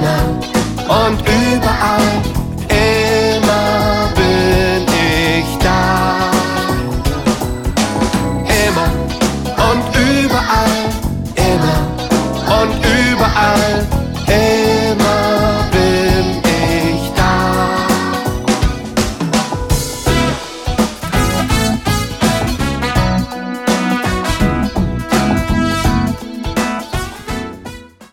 und überall, immer bin ich da. Immer und überall, immer und überall.